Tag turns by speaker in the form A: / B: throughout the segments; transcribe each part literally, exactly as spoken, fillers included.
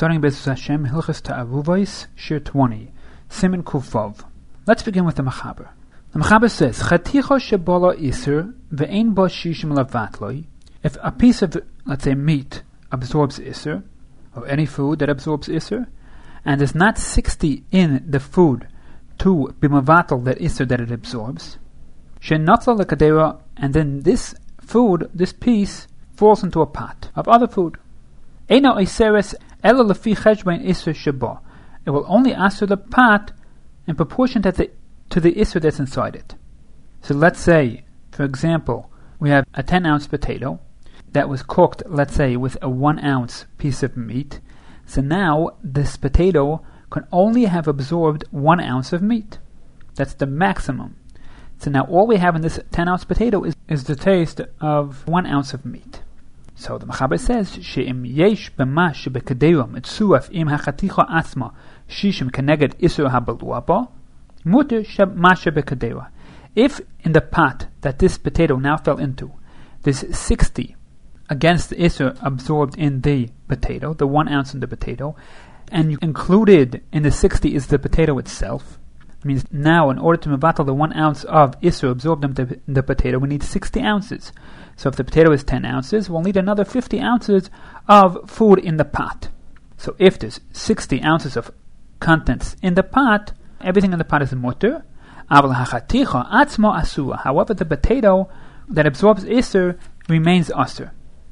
A: starting B'ezras Hashem, Hilchos Ta'aruvos, Shir twenty, Siman Kufov. Let's begin with the Mechaber. The Mechaber says, Chaticho shebola iser ve'ein bo shishim lavatloi. If a piece of, let's say, meat absorbs iser, or any food that absorbs iser, and there's not sixty in the food to be mavatal that iser that it absorbs, she'natla lekadera, and then this food, this piece, falls into a pot of other food. Eino iseres ela lefi cheshbon iser sheba. It will only answer the pot in proportion to the, to the iser that's inside it. So let's say, for example, we have a ten ounce potato that was cooked, let's say, with a one ounce piece of meat. So now this potato can only have absorbed one ounce of meat. That's the maximum. So now all we have in this ten ounce potato is, is the taste of one ounce of meat. So the Mechaber says, she'im yesh b'ma she'bekadera mitzuaf im hachaticha atzma shishim keneged isur habalua ba, muter she'ma she'bekadera. If in the pot that this potato now fell into, there's sixty against the isur absorbed in the potato, the one ounce in the potato, and you included in the sixty is the potato itself. It means now, in order to mevatel the one ounce of isur absorbed in the, in the potato, we need sixty ounces. So if the potato is ten ounces, we'll need another fifty ounces of food in the pot. So if there's sixty ounces of contents in the pot, everything in the pot is muter. However, the potato that absorbs isur remains asur.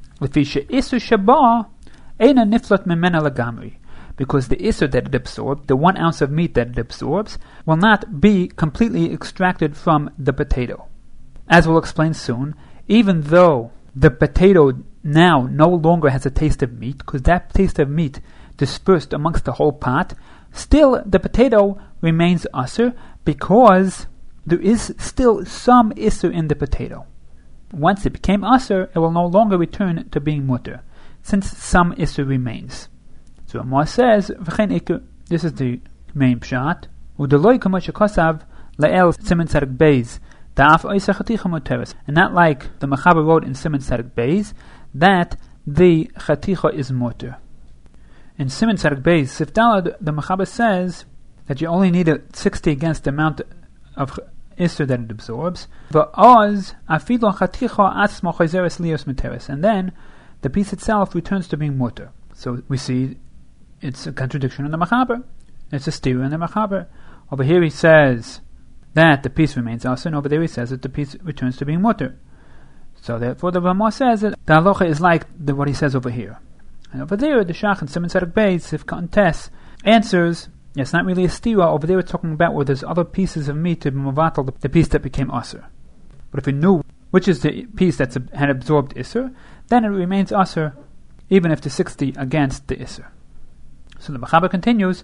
A: Because the isur that it absorbed, the one ounce of meat that it absorbs, will not be completely extracted from the potato. As we'll explain soon, even though the potato now no longer has a taste of meat, because that taste of meat dispersed amongst the whole pot, still the potato remains asur because there is still some isur in the potato. Once it became asur, it will no longer return to being mutter, since some isur remains. So Amar says, this is the main pshat, Udeloi k'moshe kosav la'el siman tzarek beis, da'af oisa chaticha moteres. And not like the Mechaber wrote in siman tzarek beis, that the chaticha is mutter. In siman tzarek beis, Sif Dalad, the Mechaber says that you only need a sixty against the amount of isur that it absorbs. Va'oz afilo chaticha atzmo chayzeres lios moteres. And then the piece itself returns to being mutter. So we see it's a contradiction in the Mechaber. It's a steer in the Mechaber. Over here he says that the piece remains asur, and over there he says that the piece returns to being mutter. So therefore the Ramah says that the halacha is like the, what he says over here. And over there the Shach and Siman Tzarek Beis, Sifkat and Tes, answers, yeah, it's not really a stira. Over there we're talking about where there's other pieces of meat to mevatel the, the piece that became asur. But if we knew which is the piece that had absorbed isur, then it remains asur, even if the sixty against the isur. So the Mechaber continues,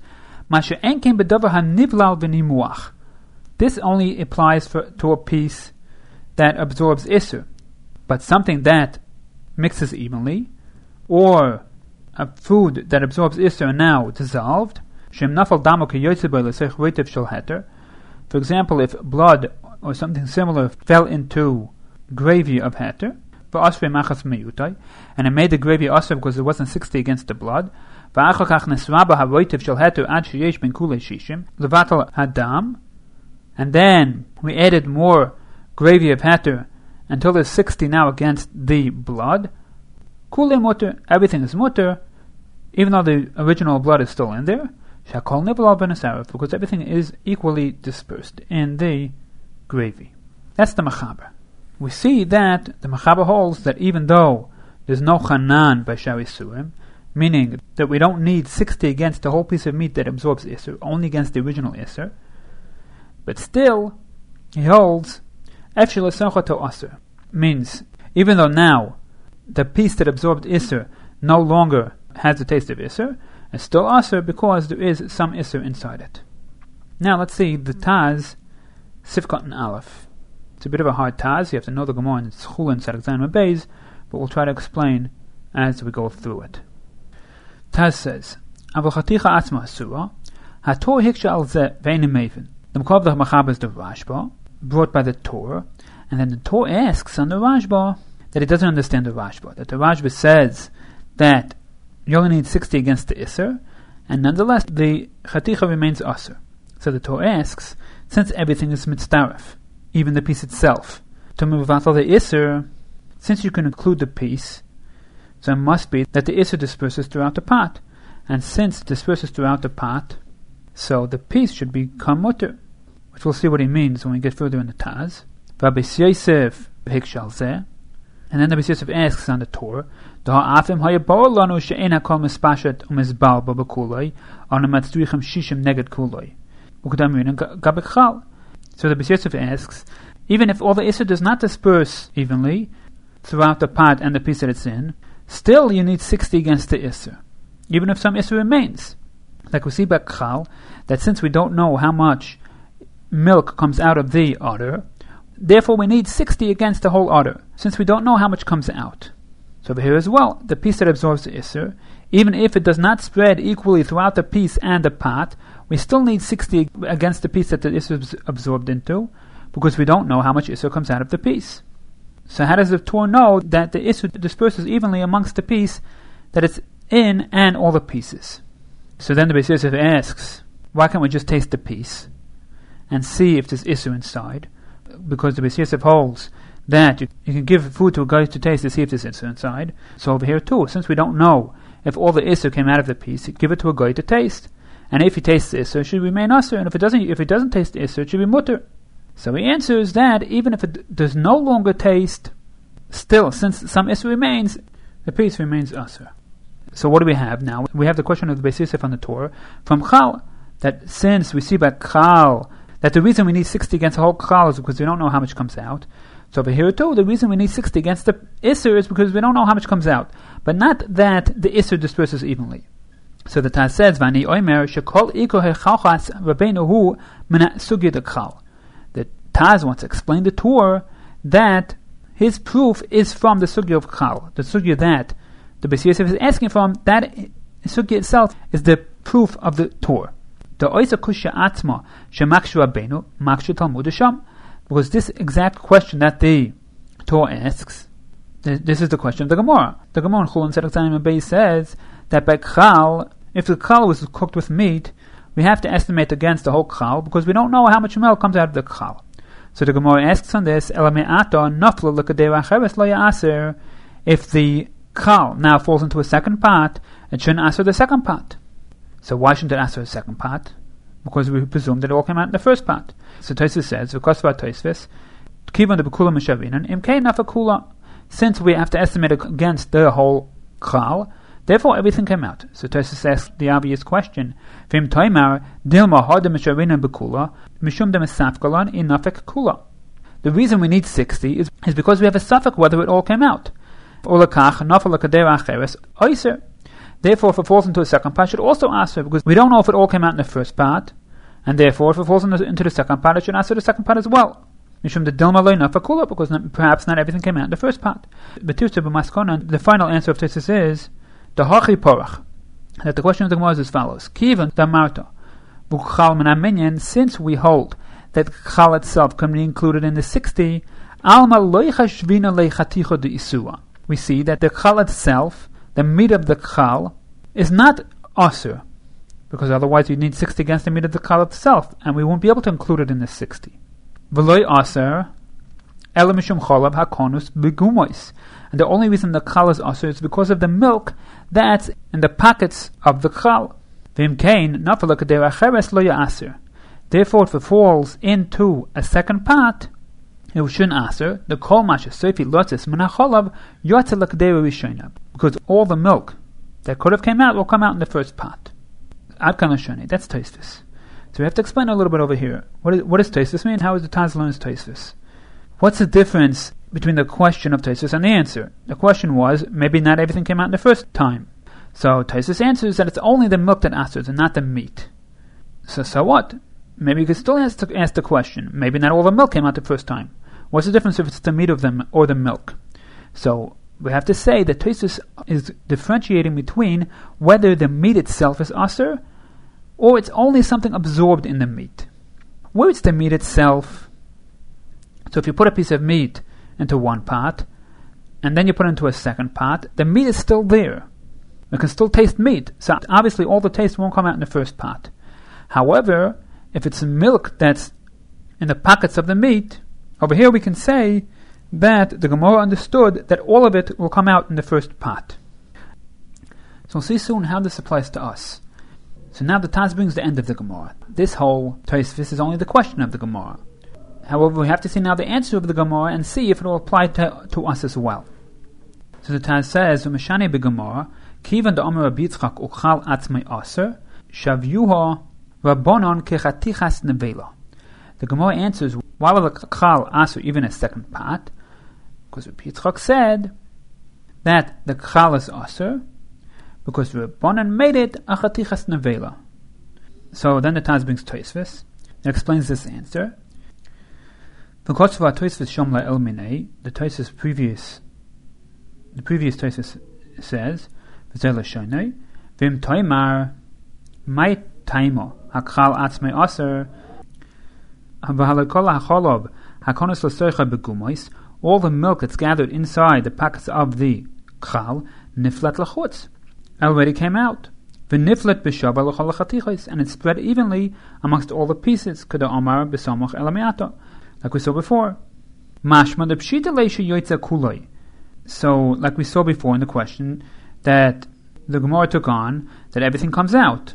A: this only applies for, to a piece that absorbs isur, but something that mixes evenly, or a food that absorbs isur now dissolved. For example, if blood or something similar fell into gravy of heter, and it made the gravy asur because there wasn't sixty against the blood, and then we added more gravy of heter until there's sixty now against the blood, everything is mutter, even though the original blood is still in there, because everything is equally dispersed in the gravy. That's the Mechaber. We see that the Mechaber holds that even though there's no chanan by shari surim, meaning that we don't need sixty against the whole piece of meat that absorbs isur, only against the original isur, but still he holds efshel asocha to asur, means even though now the piece that absorbed isur no longer has the taste of isur, it's still asur because there is some isur inside it. Now let's see the Taz Sifkat and Aleph. It's a bit of a hard Taz. You have to know the Gemara and Chulin and Tzarek Zayin Beis, but we'll try to explain as we go through it. Taz says, "Aval chaticha atzma asura, haTorah hiksha al ze ve'enim meivin." The Mekov the Mechaber is the Rashba, brought by the Torah, and then the Torah asks on the Rashba that he doesn't understand the Rashba. That the Rashba says that you only need sixty against the Isser, and nonetheless the Chaticha remains Asr. So the Torah asks, since everything is mitzdaref, even the piece itself, to mevatel the Isser, since you can include the piece, so it must be that the Isser disperses throughout the pot. And since it disperses throughout the pot, so the piece should become mutter, which we'll see what he means when we get further in the Taz. V'Abis Yosef hikshal zeh, and then the Abis Yosef asks on the Torah, Da'afim hayabor lanu she'en hakol mispashet u'mizbal b'bekuloi anu matzrichim shishim neged kuloi ukdamin gabekchal. So the Abis Yosef asks, even if all the Isser does not disperse evenly throughout the pot and the piece that it's in, still you need sixty against the Isser, even if some Isser remains. Like we see by Chal, that since we don't know how much milk comes out of the udder, therefore we need sixty against the whole udder, since we don't know how much comes out. So over here as well, the piece that absorbs the Isser, even if it does not spread equally throughout the piece and the pot, we still need sixty against the piece that the Isser is absorbed into, because we don't know how much Isser comes out of the piece. So how does the Torah know that the Isser disperses evenly amongst the piece that it's in and all the pieces? So then the Beis Yosef asks, why can't we just taste the piece and see if there's Isser inside? Because the Beis Yosef holds that you, you can give food to a guy to taste to see if there's Isser inside. So over here too, since we don't know if all the Isser came out of the piece, you give it to a guy to taste. And if he tastes the Isser, it should remain Asr. And if it doesn't, if it doesn't taste the Isser, it should be mutter. So he answers that even if it does no longer taste, still, since some Isser remains, the piece remains Asr. So what do we have now? We have the question of the Beis Yosef on the Torah from Chal, that since we see by Chal that the reason we need sixty against the whole Chal is because we don't know how much comes out. So over here too, the reason we need sixty against the Isser is because we don't know how much comes out, but not that the Isser disperses evenly. So the Taz says, "Vani oimer shekol iko hechalchas rabbeinu hu mena sugi dekchal." The Taz wants to explain the Torah that his proof is from the sugya of Chal, the sugya that the Beis Yosef is asking from. That sugya itself is the proof of the Torah. The oisa kusha atzma shemakshu rabbeinu makshu talmud sham. Because this exact question that the Torah asks, this is the question of the Gemara. The Gemara in Chulin Sedek Zayin Mabei says that by Chal, if the Chal was cooked with meat, we have to estimate against the whole Chal because we don't know how much milk comes out of the Chal. So the Gemara asks on this, if the Chal now falls into a second pot, it shouldn't answer the second pot. So why shouldn't it answer the second pot? Because we presume that it all came out in the first part. So Tosfos says, "V'kosva Tosfos, kivan de bekula mishavinan imkei nafakula." Since we have to estimate against the whole Chal, therefore everything came out. So Tosfos asks the obvious question: V'im toimar dilma hada mishavinan bekula mishum de mesafkalan in nafek kula. The reason we need sixty is, is because we have a suffix whether it all came out. Olakach nafal kadera acheres oiser. Therefore, if it falls into a second part, it should also answer, because we don't know if it all came out in the first part, and therefore, if it falls into, into the second part, it should answer the second part as well. Mishum the dilma loy nafakula, because not, perhaps not everything came out in the first part. But the final answer of this is the hachi porach. That the question of the Gemara is as follows: Kivan damarta v'chal menaminyan. Since we hold that chal itself can be included in the sixty, alma loy chashvina leichaticha de isua. We see that the chal itself, the meat of the chal, is not asur, because otherwise you need sixty against the meat of the chal itself, and we won't be able to include it in the sixty. V'loy asur ela mishum cholav hakonus begumois. And the only reason the chal is asur is because of the milk that's in the pockets of the chal. V'im kain nafal kadei acheres lo ya'asur. Therefore, if it falls into a second pot, it shouldn't answer the kol masha sofi lotzes menacholav yotze l'kdei rishonah, because all the milk that could have came out will come out in the first pot. Ad kan l'shoni. That's Tosfos. So we have to explain a little bit over here. What is what does Tosfos mean? How is the Taz learns Tosfos? What's the difference between the question of Tosfos and the answer? The question was maybe not everything came out in the first time. So Tosfos answers that it's only the milk that answers and not the meat. So so what? Maybe you could still ask the, ask the question. Maybe not all the milk came out the first time. What's the difference if it's the meat of them or the milk? So we have to say that Tosfos is differentiating between whether the meat itself is asur or it's only something absorbed in the meat. Where it's the meat itself, so if you put a piece of meat into one pot and then you put it into a second pot, the meat is still there. We can still taste meat, so obviously all the taste won't come out in the first pot. However, if it's milk that's in the pockets of the meat, over here we can say that the Gemara understood that all of it will come out in the first pot. So we'll see soon how this applies to us. So now the Taz brings the end of the Gemara. This whole Tosfos is only the question of the Gemara. However, we have to see now the answer of the Gemara and see if it will apply to, to us as well. So the Taz says, "Umeshane beGemara, kivan de'omer Rabbi Yitzchak uchal atzmei aser, shavyuha rabbanon kechatichas nevela." The Gemara answers, why will the chal aser even a second pot? Because Rabbi Yitzchak said that the chal is aser because Rabbanon made it a chatichas nevela. So then the Taz brings Tosfos and explains this answer. Because of our Tosfos Shomla El Minei, the Tosfos previous, the previous Tosfos says, "V'zeh l'shonei, v'im toimar, mai taimo hakchal atzmei aser, v'halakol hacholov hakonos l'soicha begumois." All the milk that's gathered inside the pockets of the chal niflat l'chutz already came out. V'niflat b'shava l'chol chatichos, and it spread evenly amongst all the pieces. Kada omar b'samach elamiato, like we saw before. Mashma de pshita leisha yoytza kuloi. So, like we saw before in the question, that the Gemara took on that everything comes out.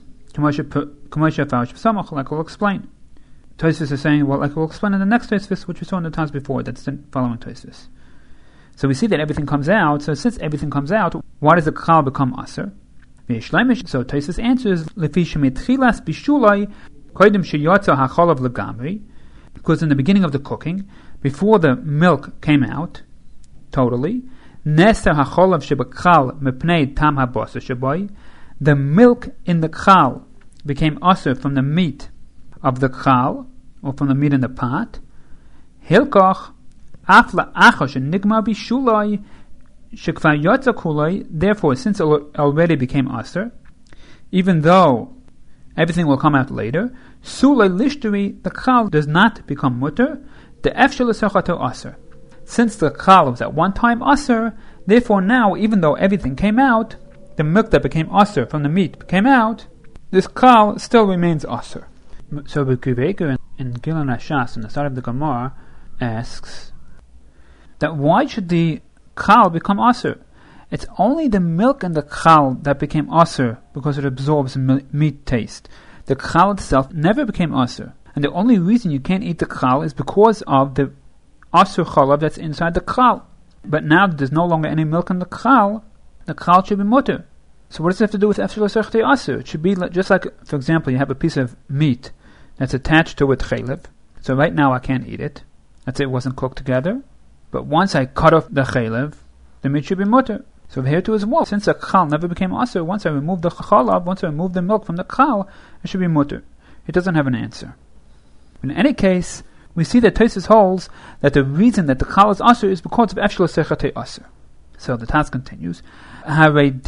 A: Like we'll explain. Tosfos is saying, well, like we'll explain in the next Tosfos, which we saw in the times before, that's the following Tosfos. So we see that everything comes out, so since everything comes out, why does the chal become aser? So Tosfos answers, Lefi shemitchilas bishulai, koidim sheyotza hacholav legamri, because in the beginning of the cooking, before the milk came out, totally, neser hacholav shebachal mepnei tam habasa sheboy, the milk in the chal became aser from the meat of the chal, or from the meat in the pot. Hilkoch afla achosh nigmar bishulai shekvar yotza kulai. Therefore, since it already became aser, even though everything will come out later, sulay lishteri, the chal does not become mutter. The efshel esochato aser. Since the chal was at one time aser, therefore now, even though everything came out, the milk that became aser from the meat came out, this chal still remains aser. So B'Kuveker in Gilon Hashas, on the side of the Gemara, asks that why should the chal become aser? It's only the milk in the chal that became aser because it absorbs meat taste. The chal itself never became aser, and the only reason you can't eat the chal is because of the aser chalav that's inside the chal. But now that there's no longer any milk in the chal, the chal should be mutter. So what does it have to do with efshel esochato aser? It should be like, just like, for example, you have a piece of meat that's attached to a chaylev. So right now I can't eat it. That's it, it wasn't cooked together. But once I cut off the chaylev, the meat should be mutter. So here too as well, since the chal never became aser, once I remove the chalav, once I remove the milk from the chal, it should be mutter. It doesn't have an answer. In any case, we see that Tosfos holds that the reason that the chal is aser is because of efshel esochato aser. So the task continues. According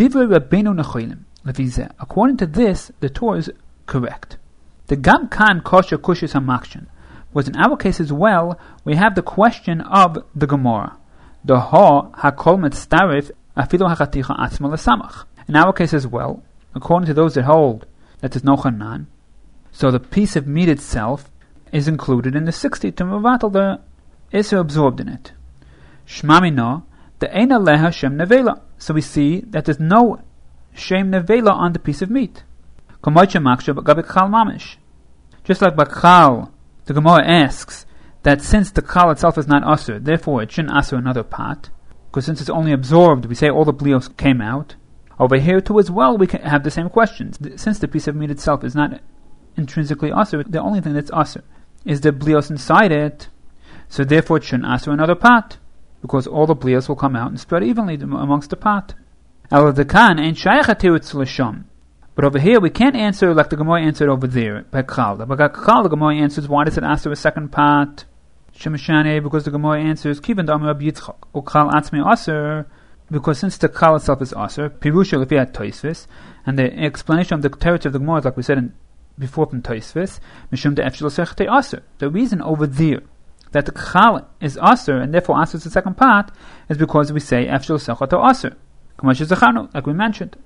A: to this, the Torah is correct. The gam kan kosher kushis hamakshin was in our case as well. We have the question of the Gemara. The ha hakol mitzaref afilu hachaticha atzma lesamach. In our case as well, according to those that hold that there's no chanan, so the piece of meat itself is included in the sixty to mevatel the iser absorbed in it. Shmamina the eina leha shem nevela. So we see that there's no shem nevela on the piece of meat. Just like Bachal, the Gemara asks that since the chal itself is not aser, therefore it shouldn't aser another pot, because since it's only absorbed, we say all the blios came out. Over here too as well, we can have the same questions. Since the piece of meat itself is not intrinsically aser, the only thing that's aser is the blios inside it, so therefore it shouldn't aser another pot, because all the blios will come out and spread evenly amongst the pot. But over here we can't answer like the Gemara answered over there by chal. By chal, the Gemara answers, why does it ask for a second pot? Shemashane, because the Gemara answers, kivan d'amar Rabbi Yitzchak, o chal atzmei aser, because since the chal itself is aser, pirusha lefi Tosfos, and the explanation of the territory of the Gemara, like we said in, before from Tosfos, mishum de efshel esochato aser. The reason over there that the chal is aser and therefore aser is the second pot is because we say efshel esochato aser, like we mentioned.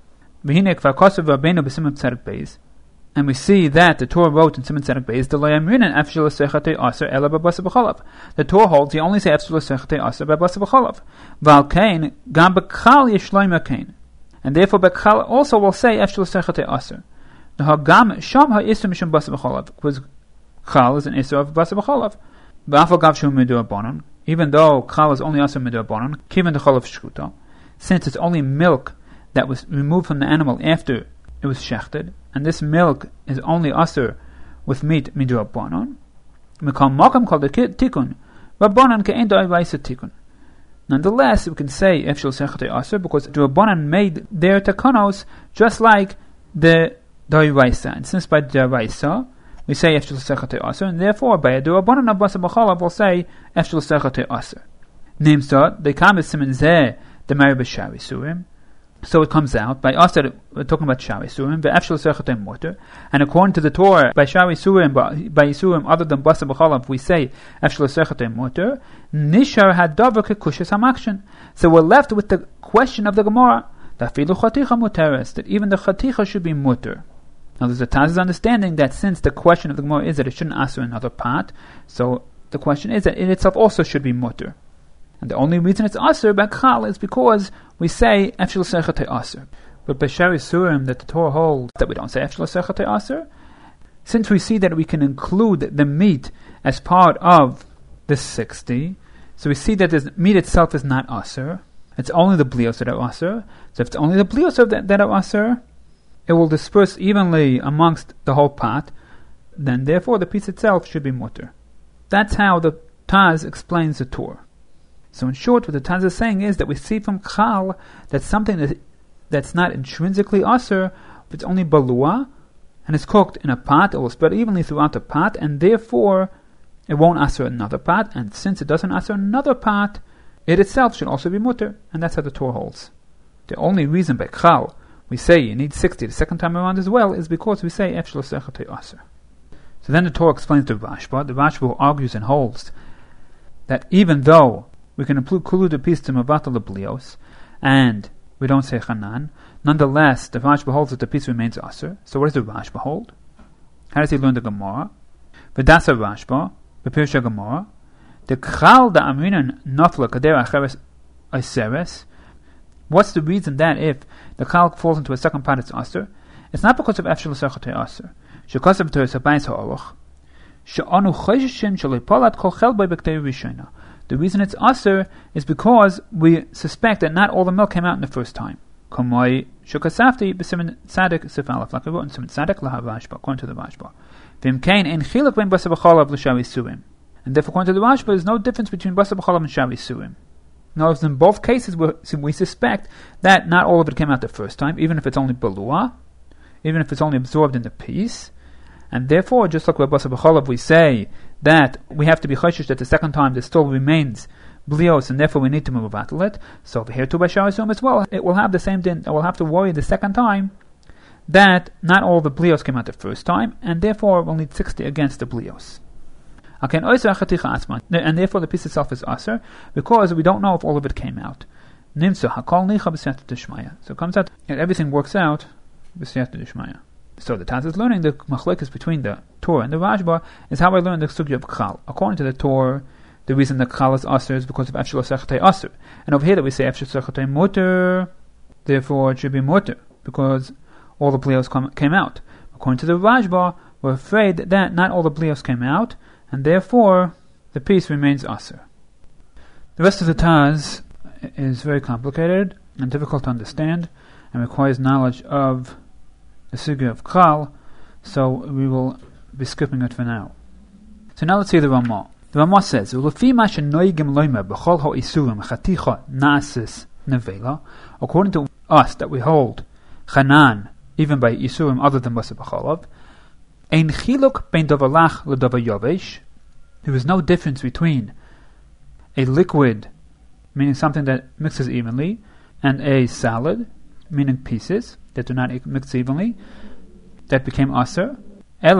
A: v'hine kvar kosev Rabbeinu b'Siman Tzedek Beis, and we see that the Torah wrote in Siman Tzedek Beis, the loyamrinan afshel sechate aser ela b'basa b'cholav. The Torah holds you only say afshel sechate aser b'basa b'cholav. V'al kain gam b'chal yishloim kain, and therefore b'chal also will say afshel sechate aser. The hagam sham ha'isur mishum basa b'cholav, because chal is an isur of basa b'cholav. V'afal gav shu midur abonon, even though chal is only aser midur abonon, kiven the cholav shkuta, since it's only milk that was removed from the animal after it was shechted, and this milk is only aser with meat midur abonon. Mekal makam called the tikkun, rabbanon ke'en da'avaisa tikkun. Nonetheless, we can say efshel sechate aser because the rabbanon made their takanos just like the da'avaisa, and since by da'avaisa we say efshel sechate aser, and therefore by a rabbanon of basa b'cholav we'll say efshel sechate aser. Nimsot the kam is siman zeh the mari b'shari surim. So it comes out by us that we're talking about Shari Surim, ve'efshel sechate moter, and according to the Torah, by Shari Surim, by Yisurim other than Basa B'cholav, we say efshel sechate moter. Nishar hadavar kekushas hamakshin. So we're left with the question of the Gemara that filu chaticha muteres, that even the chaticha should be muter. Now there's a Taz's understanding that since the question of the Gemara is that it shouldn't answer another part, so the question is that it itself also should be muter. And the only reason it's aser by chal is because we say efshel sechate aser. But by Shari Surim that the Torah holds that we don't say efshel sechate aser, since we see that we can include the meat as part of the sixty, so we see that the meat itself is not aser. It's only the blios that are aser. So if it's only the blios that, that are aser, it will disperse evenly amongst the whole pot. Then therefore the piece itself should be mutter. That's how the Taz explains the Torah. So in short, what the Taz is saying is that we see from chal that something that that's not intrinsically aser, if it's only balua, and it's cooked in a pot, it will spread evenly throughout the pot, and therefore it won't aser another pot, and since it doesn't aser another pot, it itself should also be mutter, and that's how the Torah holds. The only reason by chal we say you need sixty the second time around as well is because we say efshel sechate aser. So then the Torah explains the Rashba. The Rashba argues and holds that even though we can include the piece to Mavatal the Blios, and we don't say Chanan, nonetheless, the Rashba holds that the piece remains Aser. So what does the Rashba hold? How does he learn the Gemara? V'dasa Rashba, B'pirsha Gemara, the Chal da Amrinan Nafla Kader Acheres Iseres. What's the reason that if the Chal falls into a second part, it's Aser? It's not because of Efshel Sechate Aser. Shekos of Teres Habayis Ha'aruch. She'anu Chayshim Shalipalat Kol Chel Bei B'ktei Rishona. The reason it's aser is because we suspect that not all the milk came out in the first time. Kamoi shukasafti b'simin tzaddik sefalaf, like I wrote in simin tzaddik laha Rashba, according to the Rashba. V'im kain en chiluk ben basa b'cholav l'shari surim. And therefore, according to the Rashba, there's no difference between basa b'cholav and shari surim. Now, in both cases, we suspect that not all of it came out the first time, even if it's only balua, even if it's only absorbed in the piece. And therefore, just like with basa b'cholav, we say that we have to be chayshish that the second time there still remains blios, and therefore we need to move about it. So over here too by Shari Surim as well, it will have the same din. It will have to worry the second time that not all the blios came out the first time, and therefore we'll need sixty against the blios. Okay, and therefore the piece itself is aser because we don't know if all of it came out. So it comes out and everything works out b'siyata d'shmaya. So the Taz is learning the machlekes between the Torah and the Rashba is how I learned the sugya of chal. According to the Torah, the reason that chal is aser is because of efshel sechate aser, and over here that we say efshel sechate muter, therefore it should be muter because all the blios come, came out. According to the Rashba, we're afraid that not all the blios came out, and therefore the piece remains aser. The rest of the Taz is very complicated and difficult to understand, and requires knowledge of the sugya of chal, so we will be skipping it for now. So now let's see the Ramah. The Ramah says, according to us that we hold chanan even by isurim other than basa b'cholav, ein chiluk bein davar lach l'davar yavesh. There is no difference between a liquid, meaning something that mixes evenly, and a salad, meaning pieces that do not mix evenly, that became aser. The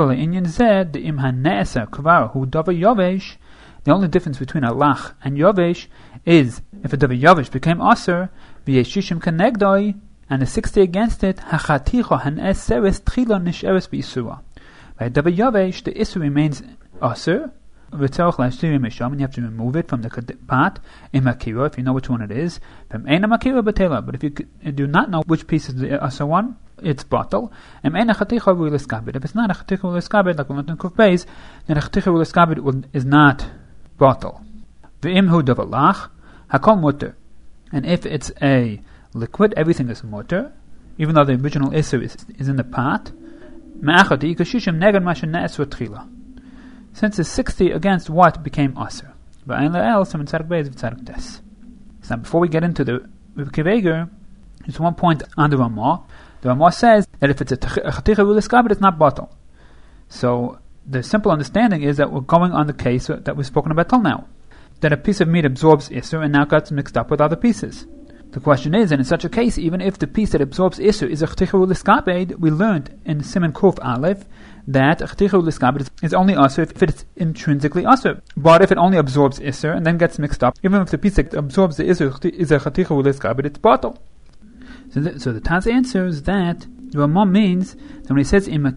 A: only difference between a lach and yavesh is if a davar yavesh became aser, v'yeshishim kanegdoi and the sixty against it, hachaticho hanes seres tchila nisheres b'isura. By double yavesh, the issue remains aser. V'tzarich la'ashiri misham, and you have to remove it from the pot in makira, if you know which one it is. From eina makira b'tela, but if you do not know which piece is the aser one, it's bottle. And eina chaticha v'liskabed. If it's not a chaticha v'liskabed, like we learned in Kuf Beis, then a chaticha v'liskabed is not bottle. V'im hu davalach, hakol mutter. And if it's a liquid, everything is mutter, even though the original issue is, is in the pot. Ma'achati kashishim negad mashen na'es v'tchila. Since it's sixty against what became aser. But ein la'el, some in Tzadik Beis v'Tzadik Tes. So now before we get into the Kiveger, there's one point on the Ramah. The Ramah says that if it's a chaticha v'liskabed, it's not bottle. So the simple understanding is that we're going on the case that we've spoken about till now. That a piece of meat absorbs Isser and now gets mixed up with other pieces. The question is, and in such a case, even if the piece that absorbs Isser is a chaticha v'liskabed, we learned in Siman Kuf Aleph that a chaticha v'liskabed is only Isser if it's intrinsically Isser. But if it only absorbs Isser and then gets mixed up, even if the piece that absorbs the Isser is a chaticha v'liskabed, it's bottle. So the, so the Taz answers that the Ramah means that when he says if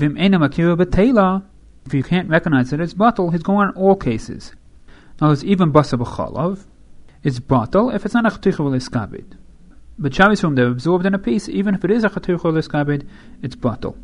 A: if you can't recognize that it's bottle, he's going on all cases. Now there's even basa b'chalav, it's bottle if it's not a chaticha v'liskabed. But shavis from they're absorbed in a piece, even if it is a chaticha v'liskabed, it's bottle.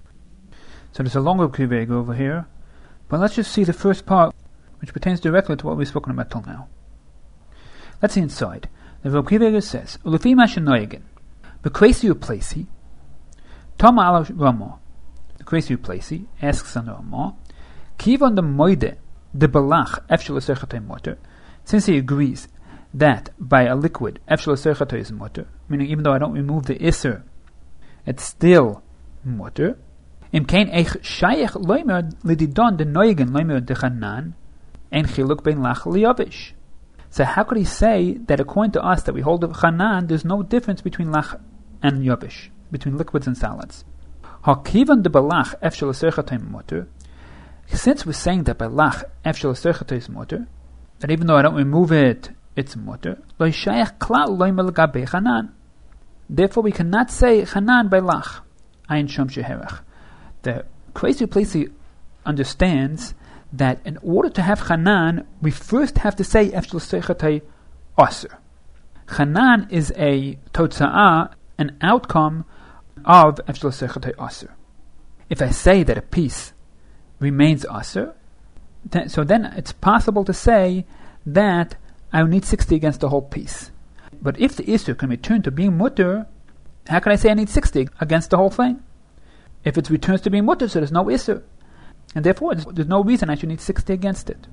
A: So there's a longer kiveg over here, but let's just see the first part, which pertains directly to what we've spoken about till now. Let's see inside. The Rav Kiveger says, "Ulefi mashenoyegen, b'kresi uplesi, Toma ala Ramah." The kresi uplesi asks on the Ramah, "Kivon the moide the balach efshel aserchatay motor." Since he agrees that by a liquid efshel aserchatay is motor, meaning even though I don't remove the iser, it's still motor. Im kein eich shayach loimer lididon de noigen loimer de chanan ein chiluk ben lach liyavish. So how could he say that according to us that we hold of chanan, there's no difference between lach and yavish, between liquids and solids? Hakivan de balach efshel aserchatay motor. Since we're saying that by lach efshel aserchatay is motor, that even though I don't remove it, it's motor. Lo shayach klal loimer legabe chanan. Therefore, we cannot say chanan by lach. Ein shom sheherach. The Kresi Plesi understands that in order to have Chanan, we first have to say Efshel Sechatei Aser. Chanan is a Totza'ah, an outcome of Efshel Sechatei Aser. If I say that a piece remains Aser, then, so then it's possible to say that I will need sixty against the whole piece. But if the Isser can return to being Mutter, how can I say I need sixty against the whole thing? If it returns to being mutter, so there's no Isser. And therefore, there's no reason I should need sixty against it.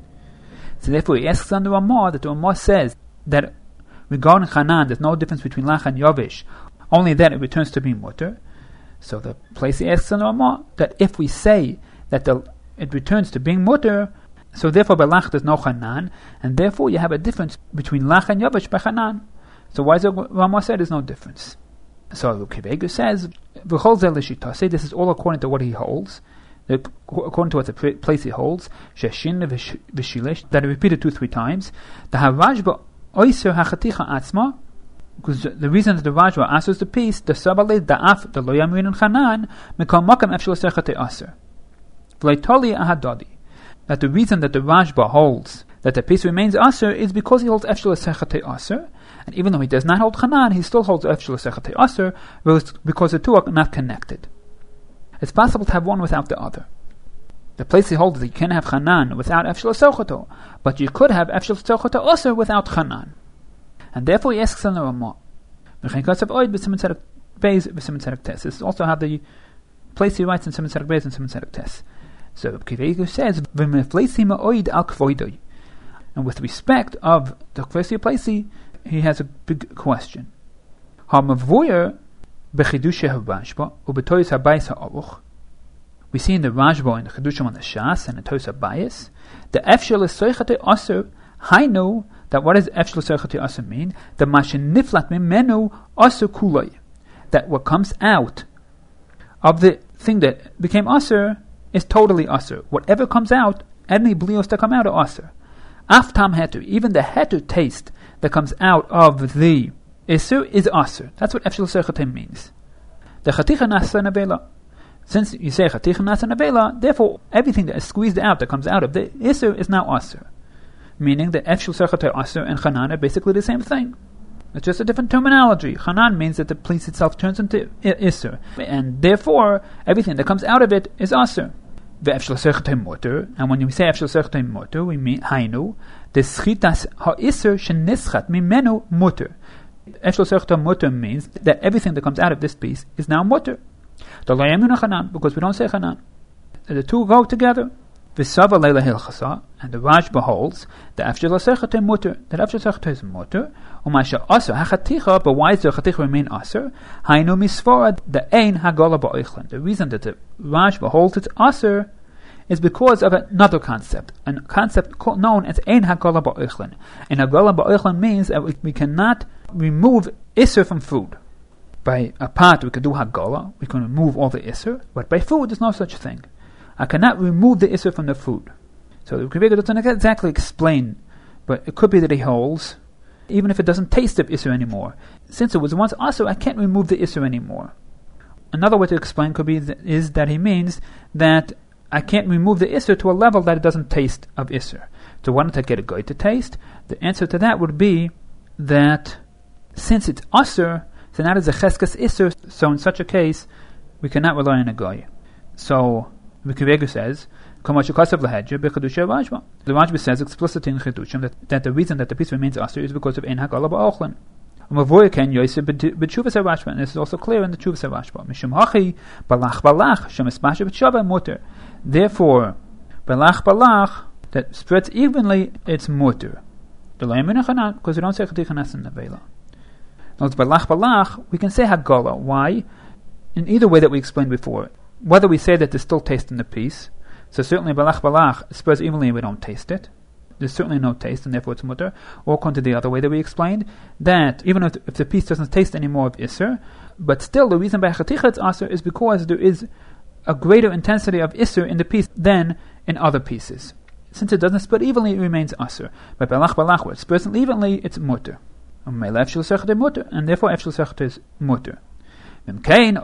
A: So therefore, he asks on the Ramah, that the Ramah says that regarding Chanan, there's no difference between Lach and Yavish, only that it returns to being mutter. So the place he asks on the Ramah, that if we say that the, it returns to being mutter, so therefore by Lach there's no Chanan, and therefore you have a difference between Lach and Yavish by Chanan. So why does the Ramah say there's no difference? So Kiveger says, say this is all according to what he holds, according to what the place he holds, Sheshin v'shilish, that he repeated two, three times. The Harajba oiser hachaticha atzma, because the reason that the Rajba answers the piece, the Sabalei da'af, the lo yamrin and chanan, mekal makam efshel serchate aser. V'leitoli ahadadi. That the reason that the Rajba holds that the piece remains aser is because he holds efshel serchate aser. And even though he does not hold Chanan, he still holds Efshel Sechatei Aser, because the two are not connected. It's possible to have one without the other. The place he holds is that you can't have Chanan without Efshel Sechatei, but you could have Efshel Sechatei Aser without Chanan. And therefore he asks on the Ramah. This is also how the place he writes in Siman Tzedek Beis and Siman Tzedek Tes. So Kiveger says, and with respect of the Kresi Plesi, he has a big question. We see in the Rajba and the Chedushim on the Shas and the Tois HaBayis, the Efshel Seichate Aser, I know that what does Efshel Seichate Aser mean? The Mashin Niflat Mimenu Aser Kulay, that what comes out of the thing that became Aser is totally Aser. Whatever comes out, any blios that come out are Aser. Aftam heter, even the heter taste that comes out of the Isser is Aser. That's what Efshel Sechatim means. The Chaticha Nasa Nevela. Since you say Chaticha Nasa Nevela, therefore everything that is squeezed out, that comes out of the Isser, is now Aser. Meaning that Efshel Sechatim Aser and Chanan are basically the same thing. It's just a different terminology. Chanan means that the piece itself turns into Isser. And therefore, everything that comes out of it is Aser. And when we say Efshel Sechatim Mutter, we mean Hainu, the Schitas HaIsser Shenischat Mimenu Mutter. Efshel Sechatim Mutter means that everything that comes out of this piece is now Mutter. Because we don't say Chanan. The two go together. V'sava leila hilchasa, and the Raj beholds the Efshel Sechatim Mutter, that Efshel Sechatim is Mutter, u'masha Aser hachaticha, but why does the chaticha remain Aser? Hainu misvora the ein hagola ba'oichlin. The reason that the Raj beholds it's Aser is because of another concept, a concept called, known as ein hagola ba'oichlin. And hagola ba'oichlin means that we, we cannot remove Isser from food. By a pot we can do hagola, we can remove all the Isser, but by food there's no such thing. I cannot remove the Isser from the food. So the Kivega doesn't exactly explain, but it could be that he holds, even if it doesn't taste of Isser anymore. Since it was once Aser, I can't remove the Isser anymore. Another way to explain could be th- is that he means that I can't remove the Isser to a level that it doesn't taste of Isser. So why don't I get a goy to taste? The answer to that would be that since it's Aser, so now it's a cheskas Isser, so in such a case, we cannot rely on a goy. So, the Kivega says, the Rajba says explicitly in Chidushim that, that the reason that the piece remains Aser is because of Ein HaGala Ba'ochlin. And this is also clear in the Chuvas Rashba. Therefore, balach balach that spreads evenly, it's mutter. Because we don't say Chaticha Nasa Nevela. Now it's balach balach, we can say Hagala. Why? In either way that we explained before. Whether we say that there's still taste in the piece, so certainly balach balach spreads evenly and we don't taste it. There's certainly no taste and therefore it's mutter. Or according to the other way that we explained, that even if, if the piece doesn't taste any more of Isser, but still the reason by Chaticha it's Aser is because there is a greater intensity of Isser in the piece than in other pieces. Since it doesn't spread evenly, it remains Aser. But balach balach, where it spreads evenly, it's mutter. And therefore Efshel Sechet is mutter. And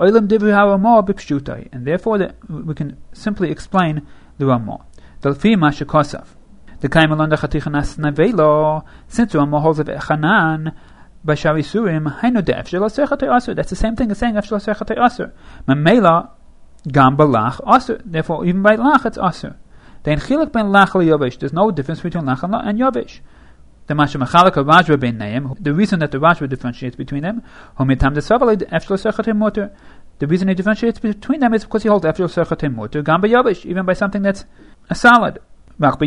A: therefore the, we can simply explain the Ramah. The Kaimalon Chaticha Nasa Nevela, since the Ramah holds of Chanan, Bashari Surim, Hainu de Efshel Sechet Aser. That's the same thing as saying Efshel Sechet Aser. Mamela Gam Balach Aser. Therefore, even by Lach it's Aser. Then Chilek ben Lach Yovesh. There's no difference between Lach and Yovesh. The Mashamachalak of Rajva ben Naim, the reason that the Rajva differentiates between them, Homitam de Savali, the Efshel Sechatim Mutter. The reason he differentiates between them is because he holds Efshel Sechatim Mutter, Gam Yovesh, even by something that's a salad. We are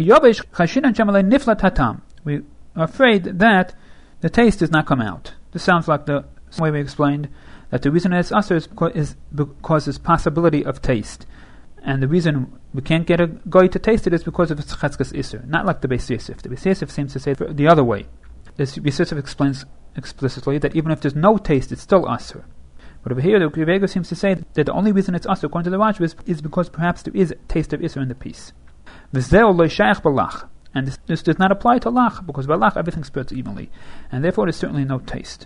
A: afraid that the taste does not come out. This sounds like the way we explained that the reason it's Aser is because, is because there's possibility of taste. And the reason we can't get a goy to taste it is because of its chetzkas Isser, not like the Beis Yosef. The Beis Yosef seems to say the other way. The Beis Yosef explains explicitly that even if there's no taste, it's still Aser. But over here, the Kivega seems to say that the only reason it's Aser, according to the Rajva, is, is because perhaps there is a taste of Isser in the piece. And this, this does not apply to Lach, because by Lach everything spreads evenly, and therefore there's certainly no taste.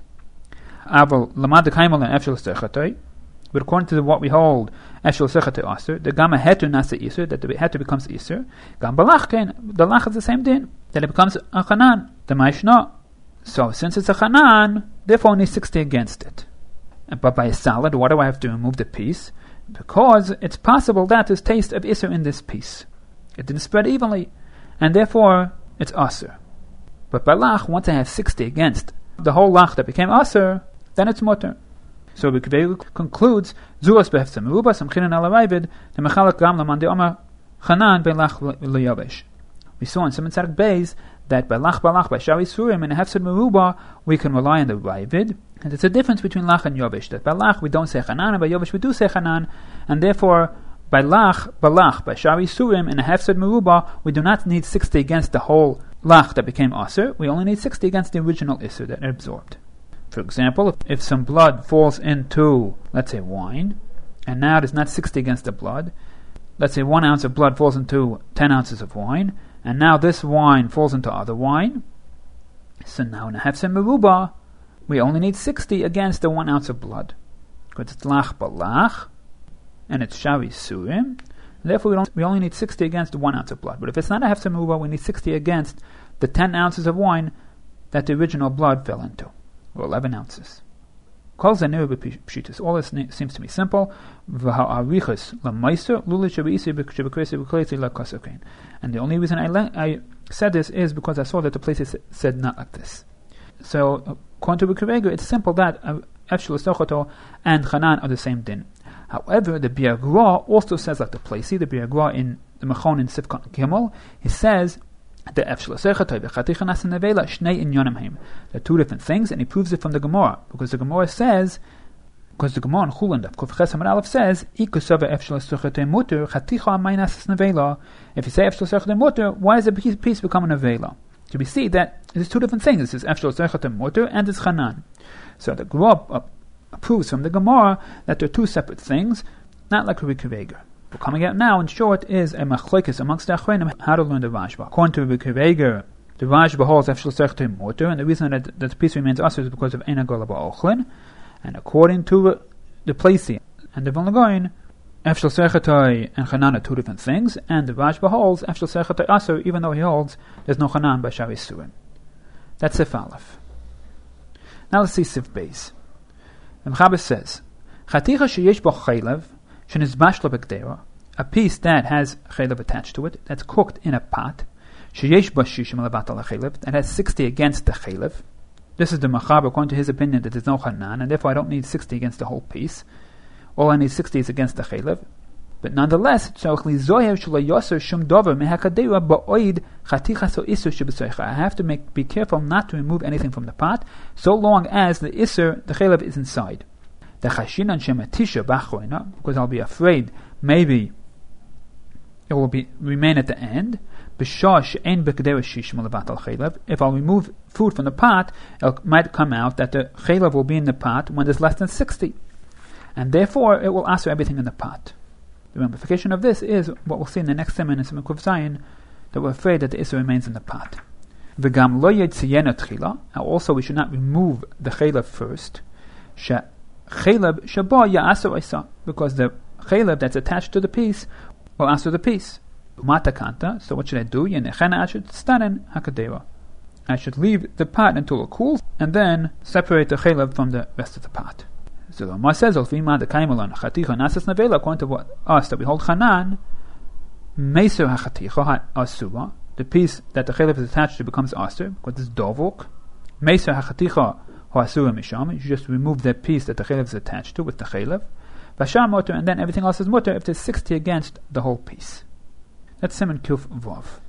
A: But according to what we hold, Efshel Sechet Aser, the Gamma Heter Nasa Isser, that the Heter becomes Isser, Gam Balach Ken, the Lach is the same din, that it becomes a Chanan, the Maishna. So since it's a Chanan, therefore only sixty against it. But by a salad, why do I have to remove the piece? Because it's possible that there's taste of Isser in this piece. It didn't spread evenly, and therefore it's Aser. But by Lach, once I have sixty against the whole Lach that became Aser, then it's Mutter. So the Kivega concludes, Zulas behefzem meruba samchinan ala raivid, the mechalak gam laman de omer chanan ben lach leyavesh. We saw in Simon Tzadik Beis that by lach balach by shari surim and a hefzem meruba we can rely on the raivid, and it's a difference between lach and yovesh. That by lach we don't say chanan, and by yovesh we do say chanan, and therefore by lach balach by shari surim and a hefzem meruba we do not need sixty against the whole lach that became aser. We only need sixty against the original iser that it absorbed. For example, if, if some blood falls into, let's say, wine, and now there's not sixty against the blood, let's say one ounce of blood falls into ten ounces of wine, and now this wine falls into other wine, so now in a hefzem meruba, we only need sixty against the one ounce of blood. Because it's lach balach, and it's shavi surim. Therefore, we, don't, we only need sixty against the one ounce of blood. But if it's not a hefzer meruba, we need sixty against the ten ounces of wine that the original blood fell into, or eleven ounces. All this seems to be simple. And the only reason I, le- I said this is because I saw that the places said not like this. So, according to B'Kirega, it's simple that Efshel Sochoto and Chanan are the same din. However, the Biur Gra also says like the Placey, the Biur Gra in the Machon in Sifkot Gimel, he says the Efshel Sochoto v'Chaticha Nasa Nevela Shnei Inyonim Heim. They're two different things, and he proves it from the Gemara, because the Gemara says, because the Gemara in Chulin Daf Kuf Ches Amud Aleph says, Ikusava Efshel Sochoto Muter Chaticha Amay Nasas Nevela. If you say Efshel Sochoto Muter, why does the piece, piece become a Nevela? So we see that there's two different things. This is Efshel Sochoto Muter and it's Chanan. So the Gemara uh, proves from the Gemara that they're two separate things, not like Rabbi Kiveger. But coming out now, in short, is a machlokes amongst the Achronim how to learn the Rashba. According to Rabbi Kiveger, the Rashba holds Efshel Sochoto Muter, and the reason that, that the piece remains usher is because of Ein Hagala Ba'ochlin. And according to the Placey and the Vilna Gaon, Efshel Sochoto and Chanan are two different things, and the Rashba holds Efshel Sochoto Aser, even though he holds there's no Chanan by Shavi Surim. That's Sif Aleph. Now let's see Sif Beis. The Mechaber says, Chaticha sheyesh bo chaylev, shenizbash lo b'gdera, a piece that has chaylev attached to it, that's cooked in a pot, sheyesh bo shishim levat al chaylev, that has sixty against the chaylev. This is the Mechaber, according to his opinion, that there's no chanan, and therefore I don't need sixty against the whole piece. All I need sixty is against the chaylev. But nonetheless, I have to make be careful not to remove anything from the pot, so long as the iser, the chaylev, is inside. Because I'll be afraid maybe it will be remain at the end. If I'll remove food from the pot, it might come out that the chaylev will be in the pot when there's less than sixty, and therefore it will answer everything in the pot. The ramification of this is what we'll see in the next sermon in Siman Kuf Zayin, that we're afraid that the Isser remains in the pot. V'gam lo yetziyena tchila. Now also we should not remove the chaylev first. She chaylev shaba ya'aser isa, because the chaylev that's attached to the piece will answer the piece. Umata kanta. So what should I do? Yenechena I should stanen hakadeva. I should leave the pot until it cools, and then separate the chaylev from the rest of the pot. So the Rama says, according to what us that we hold Chanan, Meiser HaChaticha HaSuba, the piece that the chaylev is attached to becomes aser, because it's dovuk. Meiser HaChaticha HaSura Misham, you just remove that piece that the chaylev is attached to with the chaylev. Vashar Motor, and then everything else is Motor if there's sixty against the whole piece. That's Siman Kuf Vav.